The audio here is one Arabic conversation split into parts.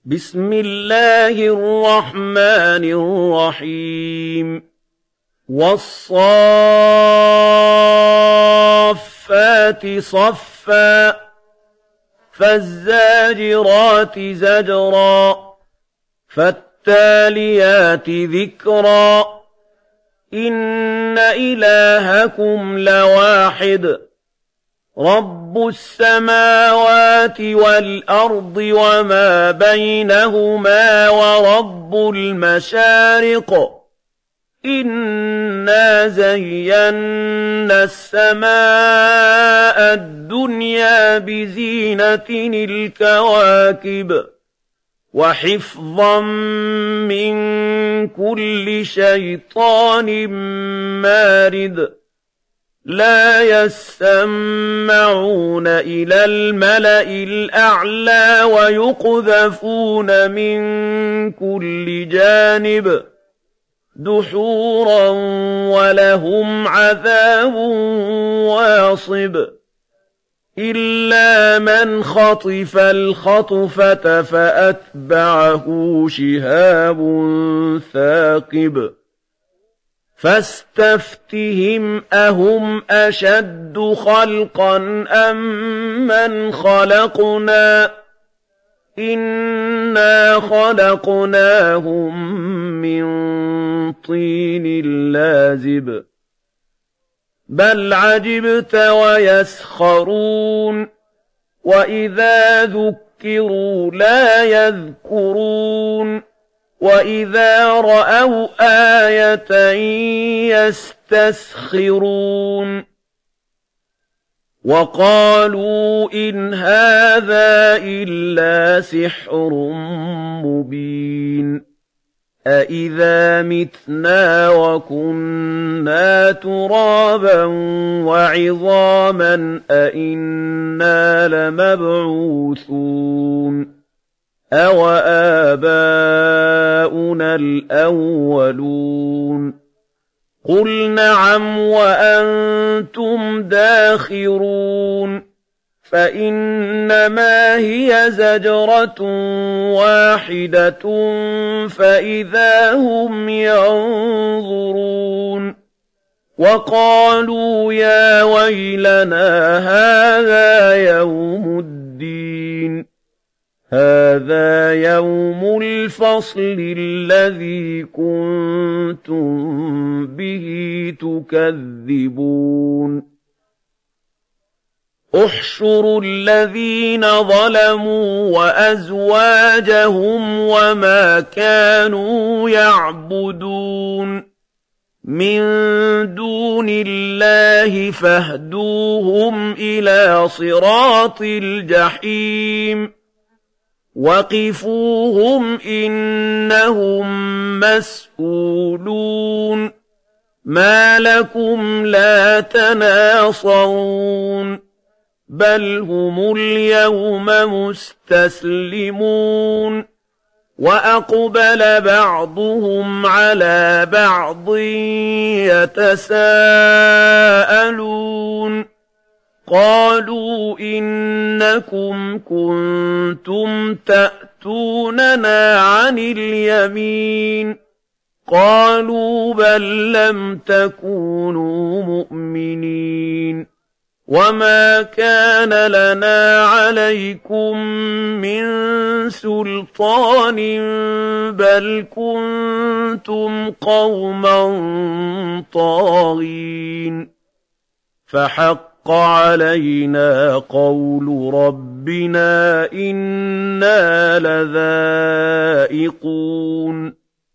بسم الله الرحمن الرحيم والصافات صفا فالزاجرات زجرا فالتاليات ذكرا إن إلهكم لواحد رب السماوات والأرض وما بينهما ورب المشارق إنا زينا السماء الدنيا بزينة الكواكب وحفظا من كل شيطان مارد لا يسمعون إلى الملأ الأعلى ويقذفون من كل جانب دحورا ولهم عذاب واصب إلا من خطف الخطفة فأتبعه شهاب ثاقب فاستفتهم أهم أشد خلقا أم من خلقنا إنا خلقناهم من طين لازب بل عجبت ويسخرون وإذا ذكروا لا يذكرون وإذا رأوا آية يستسخرون وقالوا إن هذا إلا سحر مبين أإذا متنا وكنا ترابا وعظاما أإنا لمبعوثون أَوَآبَاؤُنَا الْأَوَّلُونَ قُلْ نَعَمْ وَأَنْتُمْ دَاخِرُونَ فَإِنَّمَا هِيَ زَجْرَةٌ وَاحِدَةٌ فَإِذَا هُمْ يَنظُرُونَ وَقَالُوا يَا وَيْلَنَا هَذَا يَوْمُ الدِّينِ هذا يوم الفصل الذي كنتم به تكذبون احشروا الذين ظلموا وأزواجهم وما كانوا يعبدون من دون الله فاهدوهم إلى صراط الجحيم وقفوهم إنهم مسؤولون ما لكم لا تناصرون بل هم اليوم مستسلمون وأقبل بعضهم على بعض يتساءلون قالوا إنكم كنتم تأتوننا عن اليمين قالوا بل لم تكونوا مؤمنين وما كان لنا عليكم من سلطان بل كنتم قوما طاغين فحق علينا قول ربنا إنا لذائقون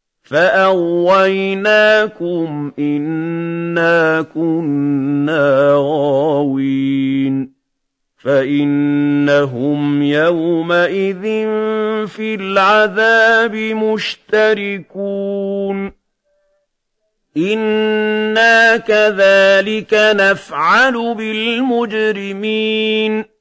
فأغويناكم إنا كنا غاوين فإنهم يومئذ في العذاب مشتركون إنا كذلك نفعل بالمجرمين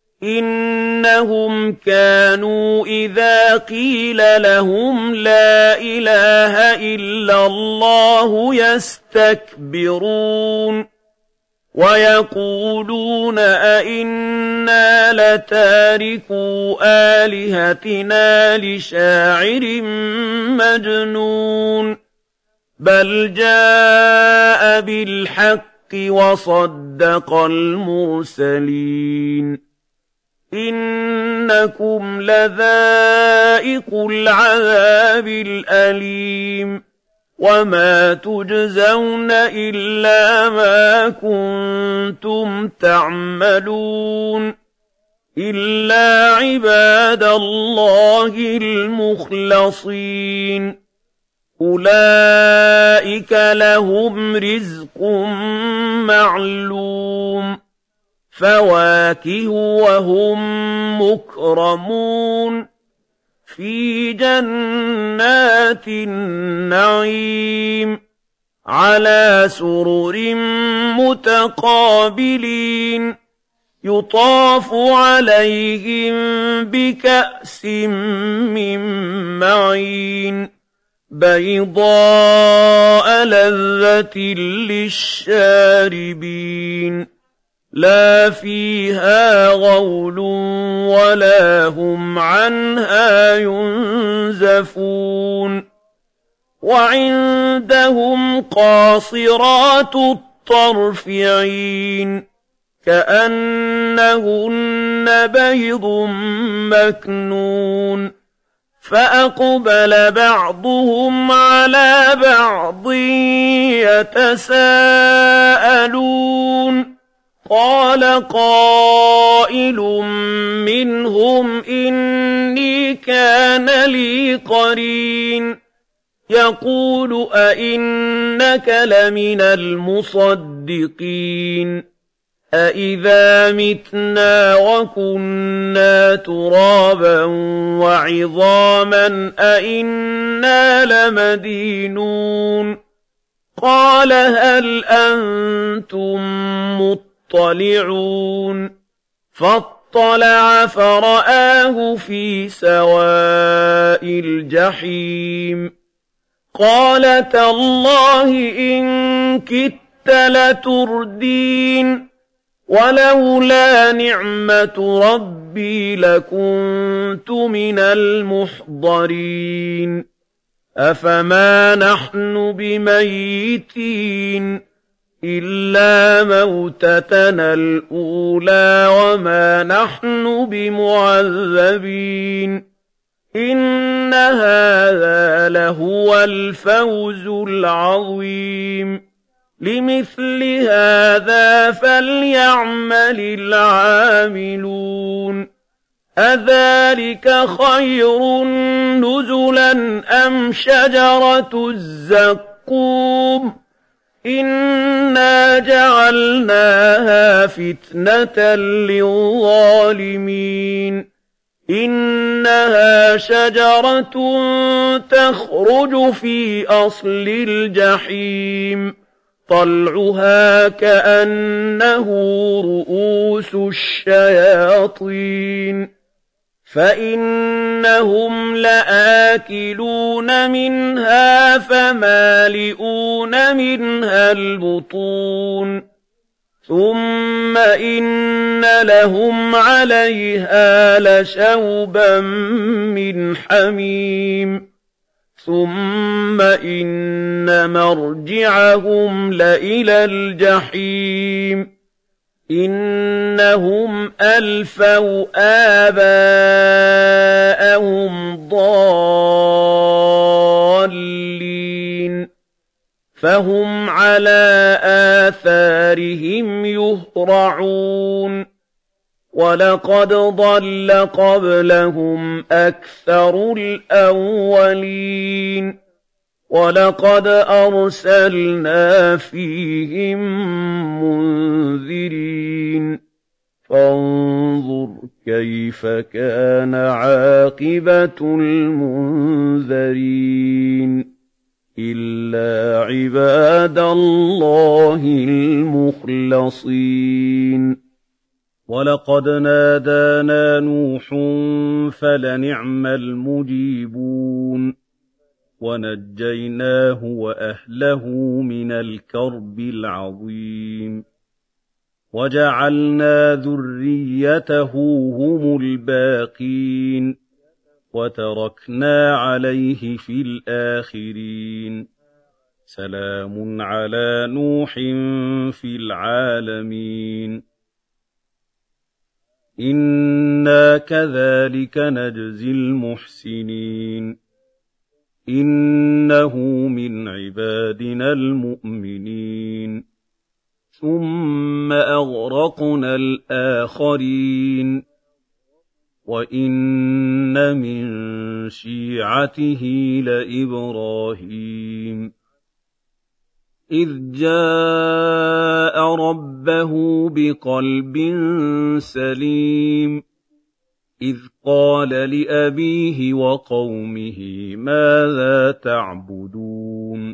إنهم كانوا إذا قيل لهم لا إله إلا الله يستكبرون ويقولون أئنا لتاركو آلهتنا لشاعر مجنون بل جاء بالحق وصدق المرسلين إنكم لذائقو العذاب الأليم وما تجزون إلا ما كنتم تعملون إلا عباد الله المخلصين أولئك لهم رزق معلوم فواكه وهم مكرمون في جنات النعيم على سرر متقابلين يطاف عليهم بكأس من معين بيضاء لذة للشاربين لا فيها غول ولا هم عنها ينزفون وعندهم قاصرات الطرف عين كأنهن بيض مكنون فأقبل بعضهم على بعض يتساءلون قال قائل منهم إني كان لي قرين يقول أئنك لمن المصدقين أئذا متنا وكنا ترابا وعظاما أئنا لمدينون قال هل أنتم مطلعون فاطلع فرآه في سواء الجحيم قال تالله إن كدت لتردين ولولا نعمة ربي لكنت من المحضرين أفما نحن بميتين إلا موتتنا الأولى وما نحن بمعذبين إن هذا لهو الفوز العظيم لمثل هذا فليعمل العاملون أذلك خير نزلا أم شجرة الزقوم إنا جعلناها فتنة للظالمين إنها شجرة تخرج في أصل الجحيم طلعها كأنه رؤوس الشياطين فإنهم لآكلون منها فمالئون منها البطون ثم إن لهم عليها لشوبا من حميم ثم إن مرجعهم لإلى الجحيم إنهم ألفوا آباءهم ضالين فهم على آثارهم يهرعون ولقد ضل قبلهم أكثر الأولين ولقد أرسلنا فيهم منذرين فانظر كيف كان عاقبة المنذرين إلا عباد الله المخلصين ولقد نادانا نوح فلنعم المجيبون ونجيناه وأهله من الكرب العظيم وَجَعَلْنَا ذُرِّيَّتَهُ هُمُ الْبَاقِينَ وَتَرَكْنَا عَلَيْهِ فِي الْآخِرِينَ سَلَامٌ عَلَىٰ نُوحٍ فِي الْعَالَمِينَ إِنَّا كَذَٰلِكَ نَجْزِي الْمُحْسِنِينَ إِنَّهُ مِنْ عِبَادِنَا الْمُؤْمِنِينَ ثُمَّ أَغْرَقْنَا الْآخَرِينَ وَإِنَّ مِن شِيعَتِهِ لَإِبْرَاهِيمَ إِذْ جَاءَ رَبَّهُ بِقَلْبٍ سَلِيمٍ إِذْ قَالَ لِأَبِيهِ وَقَوْمِهِ مَاذَا تَعْبُدُونَ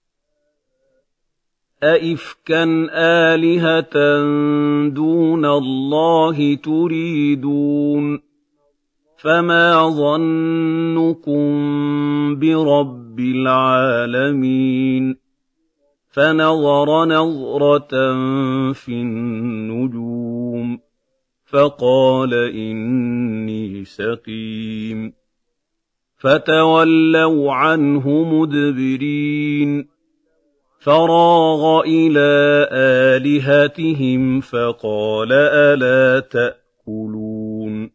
أَئِفْكًا آلِهَةً دُونَ اللَّهِ تُرِيدُونَ فَمَا ظَنُّكُم بِرَبِّ الْعَالَمِينَ فَنَظَرَ نَظْرَةً فِي النُّجُومِ فَقَالَ إِنِّي سَقِيمٌ فَتَوَلَّوْا عَنْهُ مُدْبِرِينَ فَرَاغَ إِلَىٰ آلِهَتِهِمْ فَقَالَ أَلَا تَأْكُلُونَ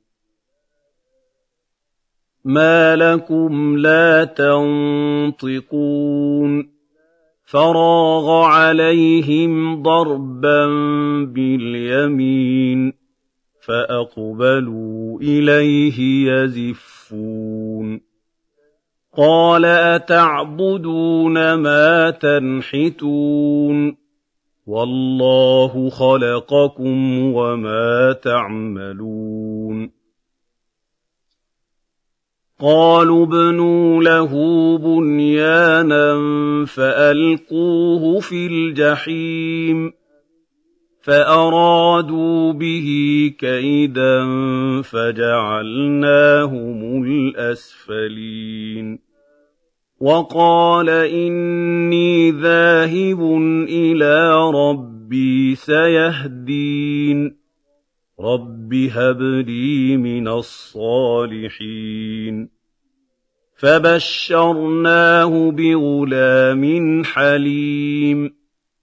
مَا لَكُمْ لَا تَنطِقُونَ فَرَاغَ عَلَيْهِمْ ضَرْبًا بِالْيَمِينِ فَأَقْبَلُوا إِلَيْهِ يَزِفُّونَ قَالَ أَتَعْبُدُونَ مَا تَنْحِتُونَ وَاللَّهُ خَلَقَكُمْ وَمَا تَعْمَلُونَ قَالُوا ابْنُوا لَهُ بُنْيَانًا فَأَلْقُوهُ فِي الْجَحِيمِ فَأَرَادُوا بِهِ كَيْدًا فَجَعَلْنَاهُمُ الْأَسْفَلِينَ وَقَالَ إِنِّي ذَاهِبٌ إِلَىٰ رَبِّي سَيَهْدِينِ رَبِّ هَبْ لِي مِنَ الصَّالِحِينَ فَبَشَّرْنَاهُ بِغُلَامٍ حَلِيمٍ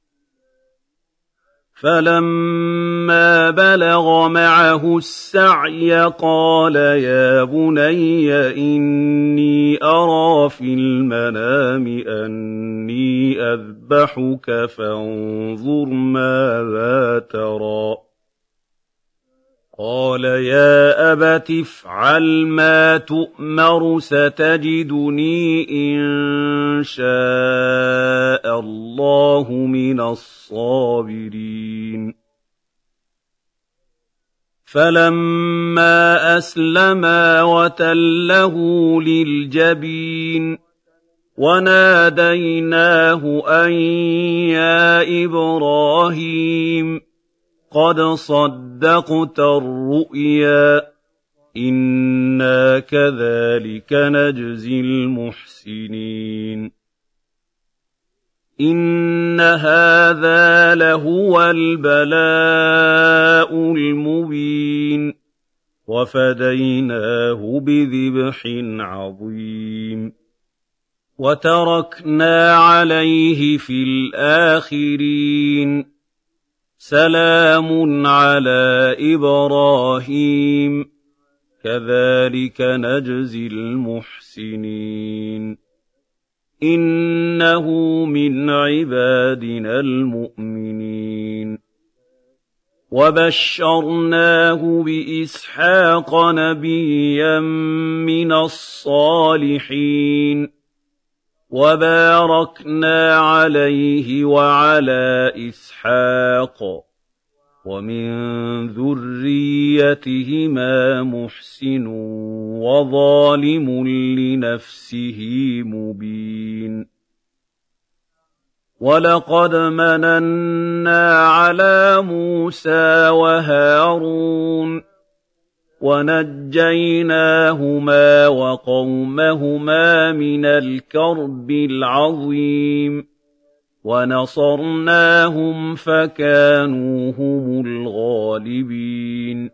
فَلَمَّا بَلَغَ مَعَهُ السَّعْيَ قَالَ يَا بُنَيَّ إِنِّي أَرَىٰ فِي الْمَنَامِ أَنِّي أَذْبَحُكَ فَانظُرْ مَاذَا تَرَىٰ قَالَ يَا أَبَتِ افْعَلْ مَا تُؤْمَرُ سَتَجِدُنِي إِن شَاءَ اللَّهُ مِنَ الصَّابِرِينَ فَلَمَّا أَسْلَمَا وَتَلَّهُ لِلْجَبِينِ وَنَادَيْنَاهُ أَن يَا إِبْرَاهِيمُ قَدْ صَدَّقْتَ الرُّؤْيَا إِنَّا كَذَٰلِكَ نَجْزِي الْمُحْسِنِينَ إِنَّ هَٰذَا لَهُوَ الْبَلَاءُ الْمُبِينُ وَفَدَيْنَاهُ بِذِبْحٍ عَظِيمٍ وَتَرَكْنَا عَلَيْهِ فِي الْآخِرِينَ سَلَامٌ عَلَىٰ إِبْرَاهِيمَ كَذَٰلِكَ نَجْزِي الْمُحْسِنِينَ إِنَّهُ مِنْ عِبَادِنَا الْمُؤْمِنِينَ وَبَشَّرْنَاهُ بِإِسْحَاقَ نَبِيًّا مِّنَ الصَّالِحِينَ وَبَارَكْنَا عَلَيْهِ وَعَلَىٰ إِسْحَاقَ وَمِن ذُرِّيَّتِهِمَا مُحْسِنٌ وَظَالِمٌ لِّنَفْسِهِ مُبِينٌ وَلَقَدْ مَنَنَّا عَلَىٰ مُوسَىٰ وَهَارُونَ وَنَجَّيْنَاهُمَا وَقَوْمَهُمَا مِنَ الْكَرْبِ الْعَظِيمِ وَنَصَرْنَاهُمْ فَكَانُوا هُمُ الْغَالِبِينَ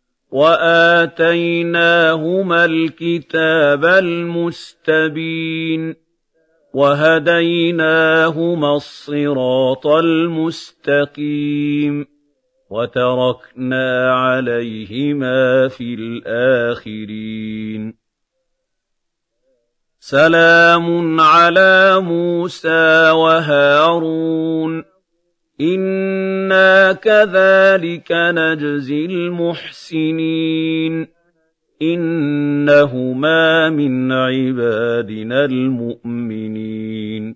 وَآتَيْنَاهُمَا الْكِتَابَ الْمُسْتَبِينَ وَهَدَيْنَاهُمَا الصِّرَاطَ الْمُسْتَقِيمَ وَتَرَكْنَا عَلَيْهِمَا فِي الْآخِرِينَ سَلَامٌ عَلَىٰ مُوسَىٰ وَهَارُونَ إِنَّا كَذَٰلِكَ نَجْزِي الْمُحْسِنِينَ إِنَّهُمَا مِنْ عِبَادِنَا الْمُؤْمِنِينَ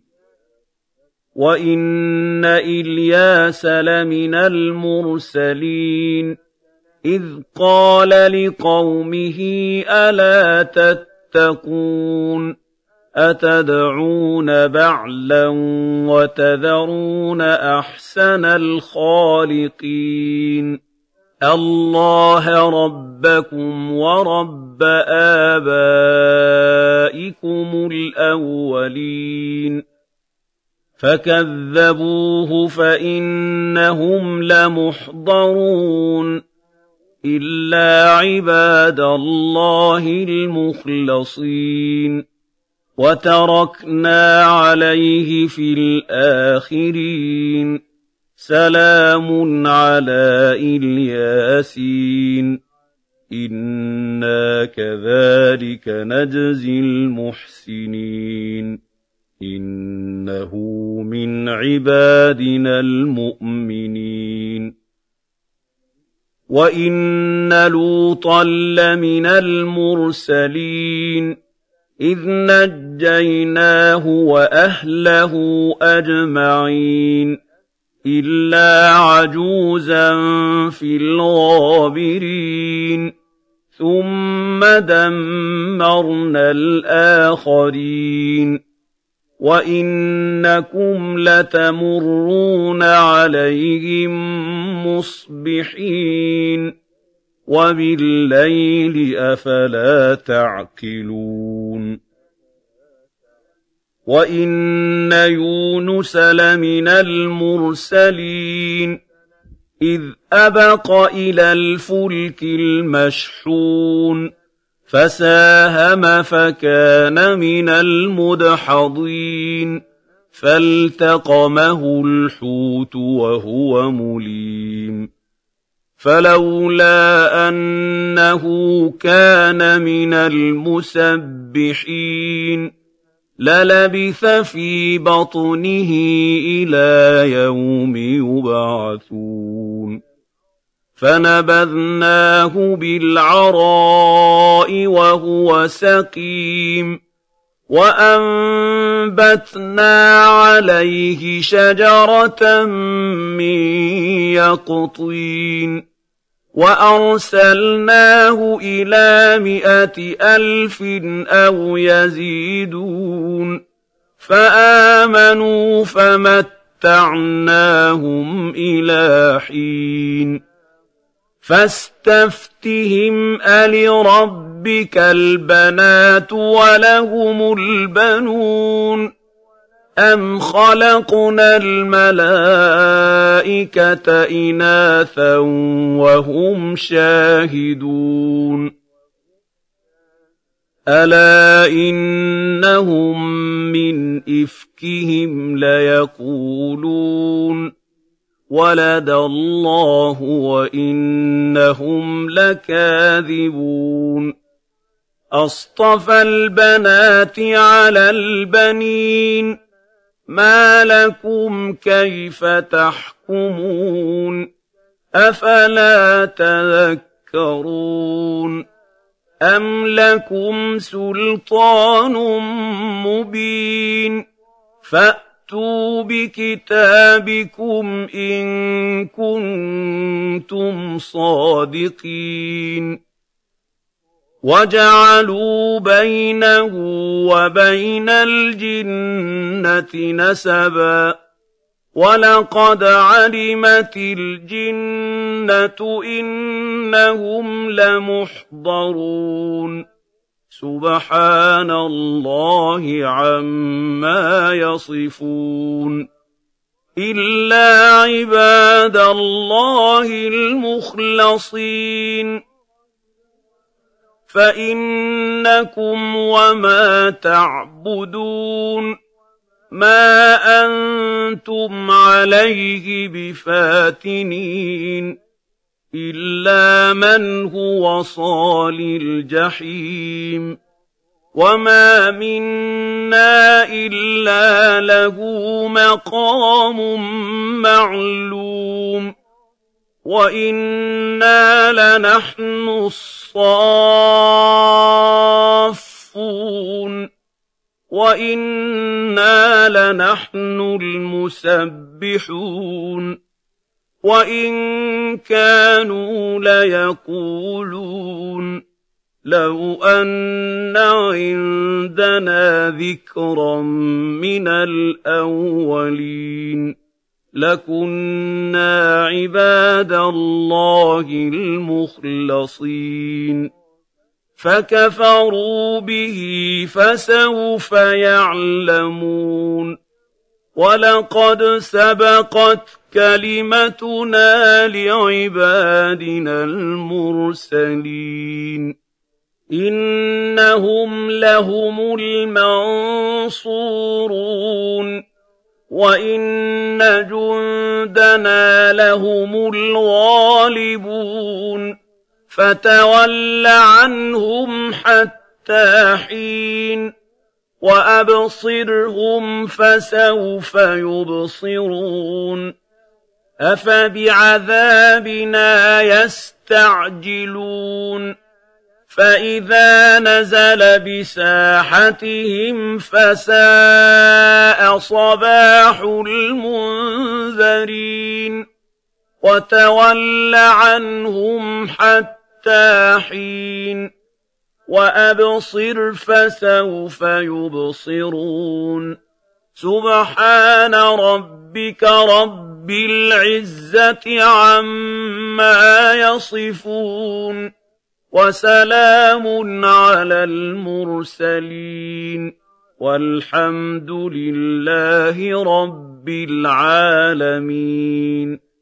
وَإِنَّ إِلْيَاسَ لَمِنَ الْمُرْسَلِينَ إِذْ قَالَ لِقَوْمِهِ أَلَا تَتَّقُونَ أَتَدْعُونَ بَعْلًا وَتَذَرُونَ أَحْسَنَ الْخَالِقِينَ اللَّهَ رَبَّكُمْ وَرَبَّ آبَائِكُمُ الْأَوَّلِينَ فَكَذَّبُوهُ فَإِنَّهُمْ لَمُحْضَرُونَ إِلَّا عِبَادَ اللَّهِ الْمُخْلَصِينَ وَتَرَكْنَا عَلَيْهِ فِي الْآخِرِينَ سَلَامٌ عَلَىٰ إِلْيَاسِينَ إِنَّا كَذَٰلِكَ نَجْزِي الْمُحْسِنِينَ إِنَّهُ مِنْ عِبَادِنَا الْمُؤْمِنِينَ وَإِنَّ لُوطًا لَّمِنَ الْمُرْسَلِينَ إِذْ نَجَّيْنَاهُ وَأَهْلَهُ أَجْمَعِينَ إِلَّا عَجُوزًا فِي الْغَابِرِينَ ثُمَّ دَمَّرْنَا الْآخَرِينَ وَإِنَّكُمْ لَتَمُرُّونَ عَلَيْهِم مُّصْبِحِينَ وَبِاللَّيْلِ أَفَلَا تَعْقِلُونَ وَإِنَّ يُونُسَ لَمِنَ الْمُرْسَلِينَ إِذْ أَبَقَ إِلَى الْفُلْكِ الْمَشْحُونِ فَسَاهَمَ فَكَانَ مِنَ الْمُدْحَضِينَ فَالْتَقَمَهُ الْحُوتُ وَهُوَ مُلِيمٌ فَلَوْلَا أَنَّهُ كَانَ مِنَ الْمُسَبِّحِينَ لَلَبِثَ فِي بَطْنِهِ إِلَىٰ يَوْمِ يُبْعَثُونَ فَنَبَذْنَاهُ بِالْعَرَاءِ وَهُوَ سَقِيمٌ وَأَنبَتْنَا عَلَيْهِ شَجَرَةً مِّن يَقْطِينٍ وَأَرْسَلْنَاهُ إِلَىٰ 100,000 أَوْ يَزِيدُونَ فَآمَنُوا فَمَتَّعْنَاهُمْ إِلَىٰ حِينٍ فَاسْتَفْتِهِمْ أَلِرَبِّكَ الْبَنَاتُ وَلَهُمُ الْبَنُونَ أَمْ خَلَقْنَا الْمَلَائِكَةَ إِنَاثًا وَهُمْ شَاهِدُونَ أَلَا إِنَّهُم مِّنْ إِفْكِهِمْ لَيَقُولُونَ وَلَدَ اللَّهُ وَإِنَّهُمْ لَكَاذِبُونَ أَصْطَفَى الْبَنَاتِ عَلَى الْبَنِينَ مَا لَكُمْ كَيْفَ تَحْكُمُونَ أَفَلَا تَذَكَّرُونَ أَمْ لَكُمْ سُلْطَانٌ مُّبِينٌ فَأْتُوا بِكِتَابِكُمْ إِن كُنتُمْ صَادِقِينَ وَجَعَلُوا بَيْنَهُ وَبَيْنَ الْجِنَّةِ نَسَبًا وَلَقَدْ عَلِمَتِ الْجِنَّةُ إِنَّهُمْ لَمُحْضَرُونَ سُبْحَانَ اللَّهِ عَمَّا يَصِفُونَ إِلَّا عِبَادَ اللَّهِ الْمُخْلَصِينَ فَإِنَّكُمْ وَمَا تَعْبُدُونَ مَا أَنتُمْ عَلَيْهِ بِفَاتِنِينَ إِلَّا مَنْ هُوَ صَالِ الْجَحِيمِ وَمَا مِنَّا إِلَّا لَهُ مَقَامٌ مَّعْلُومٌ وَإِنَّا لَنَحْنُ الصَّافُّونَ وَإِنَّا لَنَحْنُ الْمُسَبِّحُونَ وَإِن كَانُوا لَيَقُولُونَ لَوْ أَنَّ عِندَنَا ذِكْرًا مِّنَ الْأَوَّلِينَ لَكُنَّا عِبَادَ اللَّهِ الْمُخْلَصِينَ فَكَفَرُوا بِهِ فَسَوْفَ يَعْلَمُونَ وَلَقَدْ سَبَقَتْ كَلِمَتُنَا لِعِبَادِنَا الْمُرْسَلِينَ إِنَّهُمْ لَهُمُ الْمَنصُورُونَ وَإِنَّ جُندَنَا لَهُمُ الْغَالِبُونَ فَتَوَلَّ عَنْهُمْ حَتَّىٰ حِينٍ وَأَبْصِرْهُمْ فَسَوْفَ يُبْصِرُونَ أَفَبِعَذَابِنَا يَسْتَعْجِلُونَ فَإِذَا نَزَلَ بِسَاحَتِهِمْ فَسَاءَ صَبَاحُ الْمُنذَرِينَ وَتَوَلَّ عَنْهُمْ حَتَّىٰ حِينٍ وَأَبْصِرْ فَسَوْفَ يُبْصِرُونَ سُبْحَانَ رَبِّكَ رَبِّ الْعِزَّةِ عَمَّا يَصِفُونَ وَسَلَامٌ عَلَى الْمُرْسَلِينَ وَالْحَمْدُ لِلَّهِ رَبِّ الْعَالَمِينَ